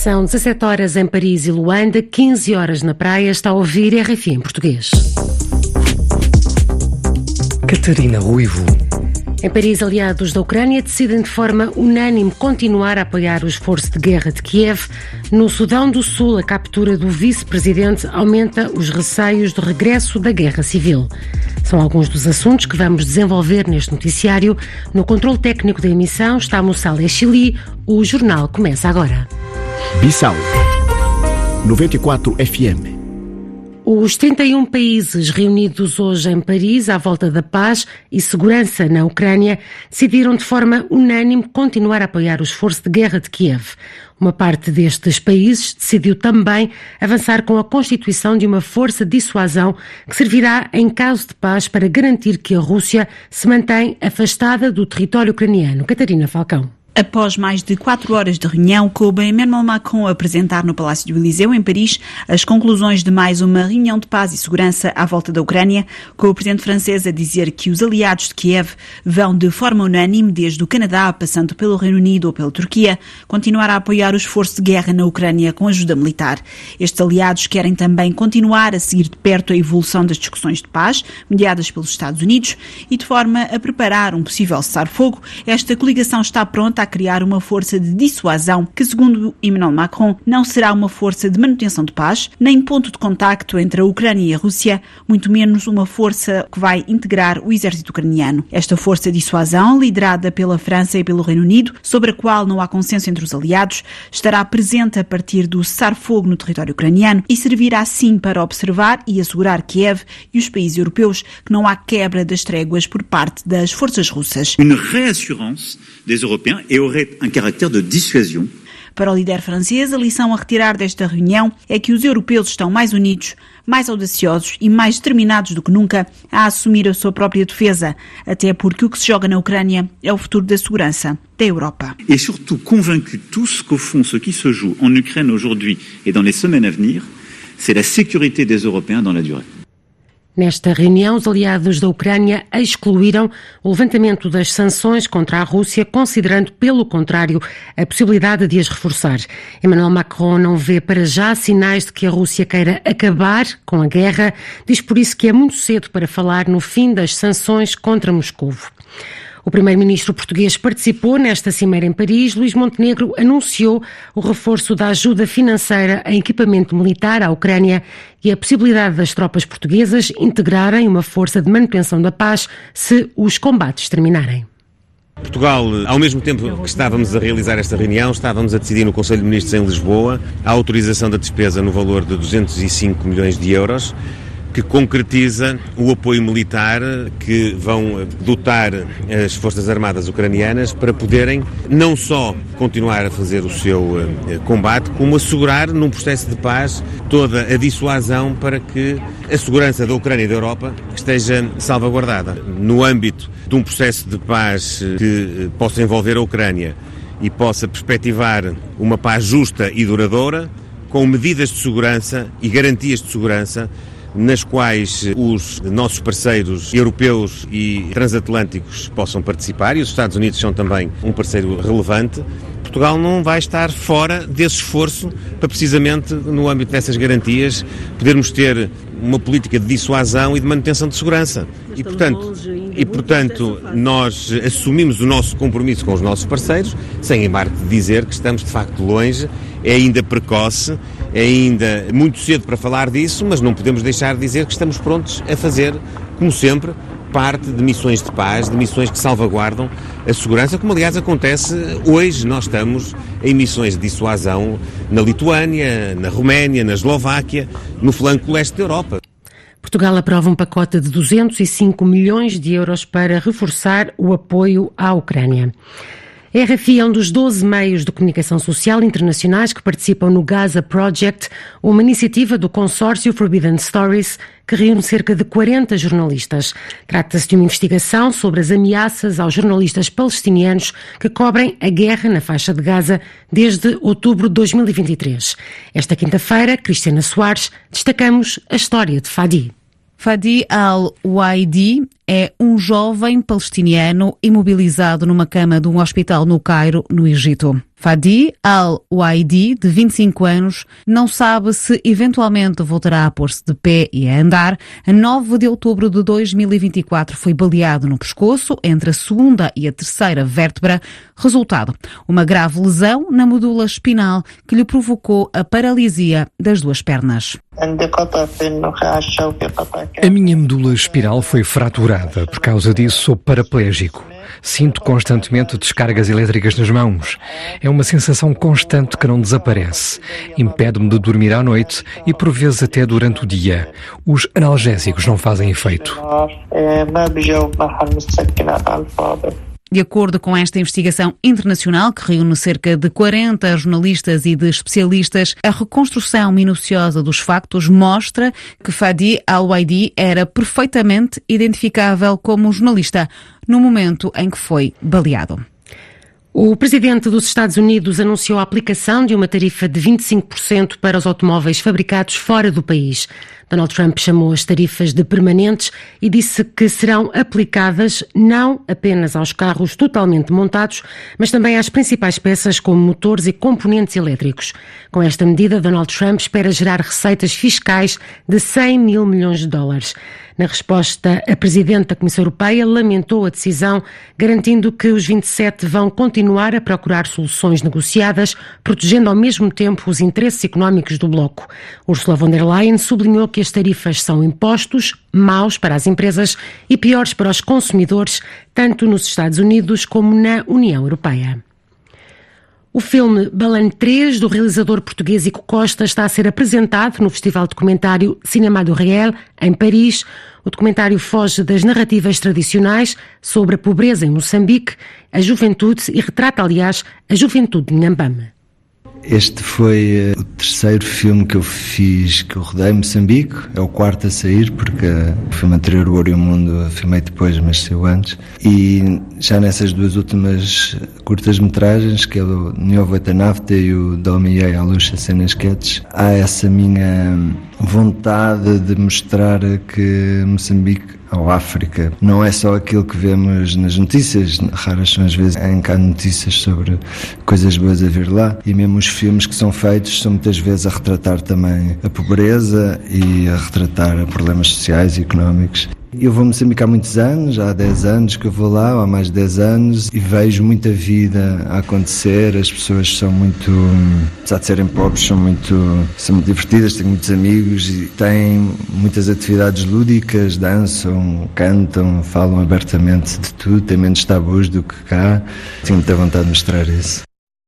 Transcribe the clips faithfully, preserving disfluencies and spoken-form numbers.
São dezassete horas em Paris e Luanda, quinze horas na praia. Está a ouvir R F I em português. Catarina Ruivo. Em Paris, aliados da Ucrânia decidem de forma unânime continuar a apoiar o esforço de guerra de Kiev. No Sudão do Sul, a captura do vice-presidente aumenta os receios do regresso da guerra civil. São alguns dos assuntos que vamos desenvolver neste noticiário. No controle técnico da emissão está Moussala Echili. O jornal começa agora. Bissau noventa e quatro F M. Os trinta e um países reunidos hoje em Paris à volta da paz e segurança na Ucrânia decidiram de forma unânime continuar a apoiar o esforço de guerra de Kiev. Uma parte destes países decidiu também avançar com a constituição de uma força de dissuasão que servirá em caso de paz para garantir que a Rússia se mantém afastada do território ucraniano. Catarina Falcão. Após mais de quatro horas de reunião, coube Emmanuel Macron apresentar no Palácio do Eliseu, em Paris, as conclusões de mais uma reunião de paz e segurança à volta da Ucrânia, com o presidente francês a dizer que os aliados de Kiev vão de forma unânime, desde o Canadá, passando pelo Reino Unido ou pela Turquia, continuar a apoiar o esforço de guerra na Ucrânia com ajuda militar. Estes aliados querem também continuar a seguir de perto a evolução das discussões de paz, mediadas pelos Estados Unidos, e de forma a preparar um possível cessar-fogo. Esta coligação está pronta a criar uma força de dissuasão que, segundo Emmanuel Macron, não será uma força de manutenção de paz, nem ponto de contacto entre a Ucrânia e a Rússia, muito menos uma força que vai integrar o exército ucraniano. Esta força de dissuasão, liderada pela França e pelo Reino Unido, sobre a qual não há consenso entre os aliados, estará presente a partir do cessar-fogo no território ucraniano e servirá sim para observar e assegurar Kiev e os países europeus que não há quebra das tréguas por parte das forças russas. Une réassurance des Européens et aurait un caractère de dissuasion. Para o líder francês, a lição a retirar desta reunião é que os europeus estão mais unidos, mais audaciosos e mais determinados do que nunca a assumir a sua própria defesa, até porque o que se joga na Ucrânia é o futuro da segurança da Europa. Et surtout convaincus tous qu'au fond, ce qui se joue en Ukraine aujourd'hui et dans les semaines à venir, c'est la sécurité des Européens dans la durée. Nesta reunião, os aliados da Ucrânia excluíram o levantamento das sanções contra a Rússia, considerando, pelo contrário, a possibilidade de as reforçar. Emmanuel Macron não vê para já sinais de que a Rússia queira acabar com a guerra. Diz por isso que é muito cedo para falar no fim das sanções contra Moscovo. O primeiro-ministro português participou nesta cimeira em Paris. Luís Montenegro anunciou o reforço da ajuda financeira em equipamento militar à Ucrânia e a possibilidade das tropas portuguesas integrarem uma força de manutenção da paz se os combates terminarem. Portugal, ao mesmo tempo que estávamos a realizar esta reunião, estávamos a decidir no Conselho de Ministros em Lisboa a autorização da despesa no valor de duzentos e cinco milhões de euros, que concretiza o apoio militar que vão dotar as Forças Armadas ucranianas para poderem não só continuar a fazer o seu combate, como assegurar num processo de paz toda a dissuasão para que a segurança da Ucrânia e da Europa esteja salvaguardada. No âmbito de um processo de paz que possa envolver a Ucrânia e possa perspectivar uma paz justa e duradoura, com medidas de segurança e garantias de segurança nas quais os nossos parceiros europeus e transatlânticos possam participar, e os Estados Unidos são também um parceiro relevante. Portugal não vai estar fora desse esforço para, precisamente, no âmbito dessas garantias, podermos ter uma política de dissuasão e de manutenção de segurança. E, portanto, e, portanto nós assumimos o nosso compromisso com os nossos parceiros, sem embargo de dizer que estamos, de facto, longe, é ainda precoce, é ainda muito cedo para falar disso, mas não podemos deixar de dizer que estamos prontos a fazer, como sempre, parte de missões de paz, de missões que salvaguardam a segurança, como aliás acontece hoje. Nós estamos em missões de dissuasão na Lituânia, na Roménia, na Eslováquia, no flanco leste da Europa. Portugal aprova um pacote de duzentos e cinco milhões de euros para reforçar o apoio à Ucrânia. A R F I é um dos doze meios de comunicação social internacionais que participam no Gaza Project, uma iniciativa do consórcio Forbidden Stories, que reúne cerca de quarenta jornalistas. Trata-se de uma investigação sobre as ameaças aos jornalistas palestinianos que cobrem a guerra na faixa de Gaza desde outubro de dois mil e vinte e três. Esta quinta-feira, Cristiana Soares, destacamos a história de Fadi. Fadi al-Waidi é um jovem palestiniano imobilizado numa cama de um hospital no Cairo, no Egito. Fadi Al-Waidi, de vinte e cinco anos, não sabe se eventualmente voltará a pôr-se de pé e a andar. A nove de outubro de dois mil e vinte e quatro foi baleado no pescoço, entre a segunda e a terceira vértebra. Resultado, uma grave lesão na medula espinal que lhe provocou a paralisia das duas pernas. A minha medula espinal foi fraturada. Por causa disso, sou paraplégico. Sinto constantemente descargas elétricas nas mãos. É uma sensação constante que não desaparece. Impede-me de dormir à noite e, por vezes, até durante o dia. Os analgésicos não fazem efeito. De acordo com esta investigação internacional, que reúne cerca de quarenta jornalistas e de especialistas, a reconstrução minuciosa dos factos mostra que Fadi Al-Waidi era perfeitamente identificável como jornalista no momento em que foi baleado. O presidente dos Estados Unidos anunciou a aplicação de uma tarifa de vinte e cinco por cento para os automóveis fabricados fora do país. Donald Trump chamou as tarifas de permanentes e disse que serão aplicadas não apenas aos carros totalmente montados, mas também às principais peças como motores e componentes elétricos. Com esta medida, Donald Trump espera gerar receitas fiscais de cem mil milhões de dólares. Na resposta, a Presidente da Comissão Europeia lamentou a decisão, garantindo que os vinte e sete vão continuar a procurar soluções negociadas, protegendo ao mesmo tempo os interesses económicos do bloco. Ursula von der Leyen sublinhou que as tarifas são impostos maus para as empresas e piores para os consumidores, tanto nos Estados Unidos como na União Europeia. O filme Balan três, do realizador português Ico Costa, está a ser apresentado no Festival de Documentário Cinéma du Réel, em Paris. O documentário foge das narrativas tradicionais sobre a pobreza em Moçambique, a juventude e retrata, aliás, a juventude de Inhambane. Este foi uh, o terceiro filme que eu fiz, que eu rodei em Moçambique. É o quarto a sair, porque uh, o filme anterior, O Ouro e o Mundo, eu filmei depois, mas saiu antes. E já nessas duas últimas curtas-metragens, que é o Novo Etanafte e o Domiei à Luxa Cenas Sketches, há essa minha vontade de mostrar que Moçambique ou África não é só aquilo que vemos nas notícias. Raras são as vezes em que há notícias sobre coisas boas a vir lá, e mesmo os filmes que são feitos são muitas vezes a retratar também a pobreza e a retratar problemas sociais e económicos. Eu vou a Moçambique há muitos anos, há dez anos que eu vou lá, ou há mais de dez anos, e vejo muita vida a acontecer. As pessoas são muito, apesar de serem pobres, são muito, são muito divertidas, tenho muitos amigos e têm muitas atividades lúdicas, dançam, cantam, falam abertamente de tudo, têm menos tabus do que cá. Tenho muita vontade de mostrar isso.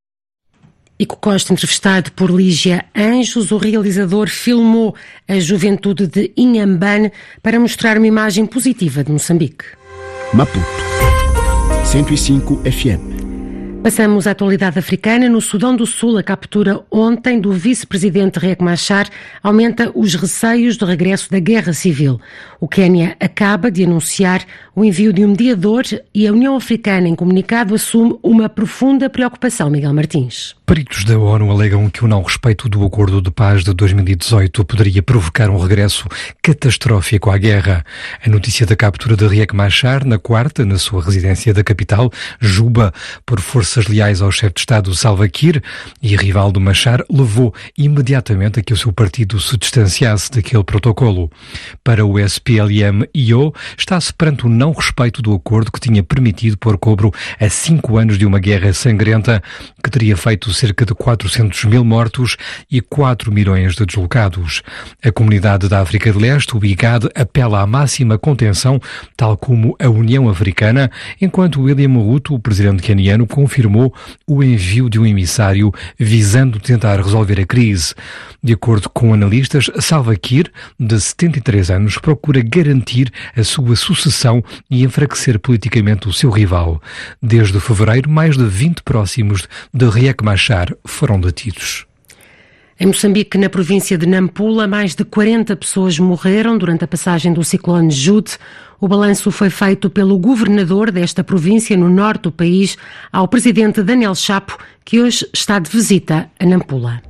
Ico Costa, entrevistado por Lígia Anjos, o realizador filmou a juventude de Inhambane para mostrar uma imagem positiva de Moçambique. Maputo, cento e cinco F M. Passamos à atualidade africana. No Sudão do Sul, a captura ontem do vice-presidente Riek Machar aumenta os receios do regresso da guerra civil. O Quênia acaba de anunciar o envio de um mediador e a União Africana, em comunicado, assume uma profunda preocupação. Miguel Martins. Peritos da ONU alegam que o não respeito do acordo de paz de dois mil e dezoito poderia provocar um regresso catastrófico à guerra. A notícia da captura de Riek Machar, na quarta, na sua residência da capital, Juba, por forças leais ao chefe de Estado Salva Kiir e rival do Machar, levou imediatamente a que o seu partido se distanciasse daquele protocolo. Para o S P L M I O, está-se perante o não respeito do acordo que tinha permitido pôr cobro a cinco anos de uma guerra sangrenta que teria feito cerca de quatrocentos mil mortos e quatro milhões de deslocados. A Comunidade da África de Leste, o I G A D, apela à máxima contenção, tal como a União Africana, enquanto William Ruto, o presidente queniano, confirmou o envio de um emissário visando tentar resolver a crise. De acordo com analistas, Salva Kiir, de setenta e três anos, procura garantir a sua sucessão e enfraquecer politicamente o seu rival. Desde fevereiro, mais de vinte próximos de Riek Machar foram detidos. Em Moçambique, na província de Nampula, mais de quarenta pessoas morreram durante a passagem do ciclone Jude. O balanço foi feito pelo governador desta província no norte do país ao presidente Daniel Chapo, que hoje está de visita a Nampula.